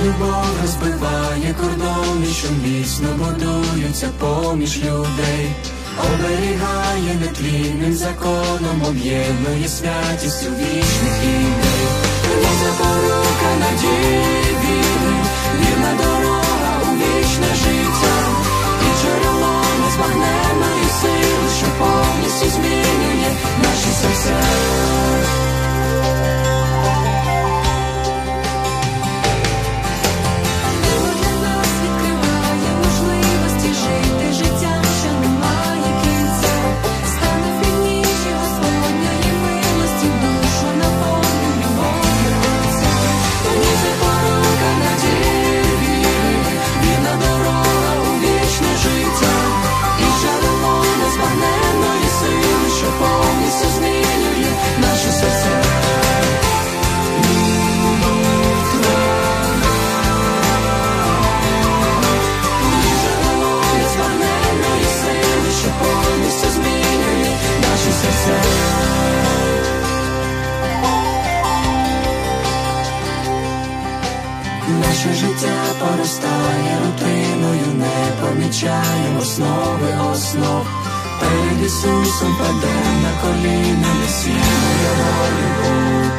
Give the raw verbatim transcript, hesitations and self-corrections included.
любов розбиває кордони, що міцно будуються поміж людей, оберігає нетлінним законом, об'єднує святістю вічних ідей. Не запорука надії віри, вірна дорога у вічне життя, і джерело незбагненної сили, що повністю змінює наші серця. Наше життя поростає рутиною, не помічаємо основи основ. Перед Ісусом падемо на коліна, несімо Його любов.